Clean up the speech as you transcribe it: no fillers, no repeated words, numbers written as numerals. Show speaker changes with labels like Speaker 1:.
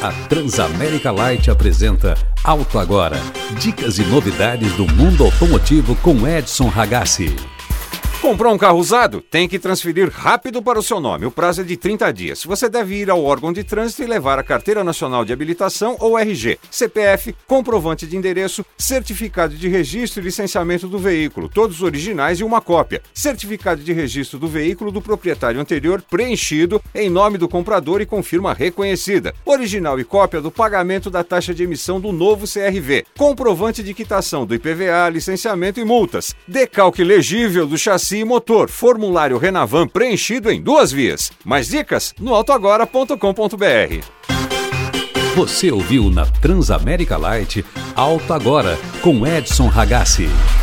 Speaker 1: A Transamérica Light apresenta Auto Agora. Dicas e novidades do mundo automotivo com Edson Ragazzi.
Speaker 2: Comprou um carro usado? Tem que transferir rápido para o seu nome. O prazo é de 30 dias. Você deve ir ao órgão de trânsito e levar a Carteira Nacional de Habilitação ou RG, CPF, comprovante de endereço, certificado de registro e licenciamento do veículo, todos originais e uma cópia, certificado de registro do veículo do proprietário anterior preenchido em nome do comprador e com firma reconhecida, original e cópia do pagamento da taxa de emissão do novo CRV, comprovante de quitação do IPVA, licenciamento e multas, decalque legível do chassi e motor, formulário Renavan preenchido em 2 vias. Mais dicas no autoagora.com.br.
Speaker 1: Você ouviu na Transamérica Light Auto Agora com Edson Ragazzi.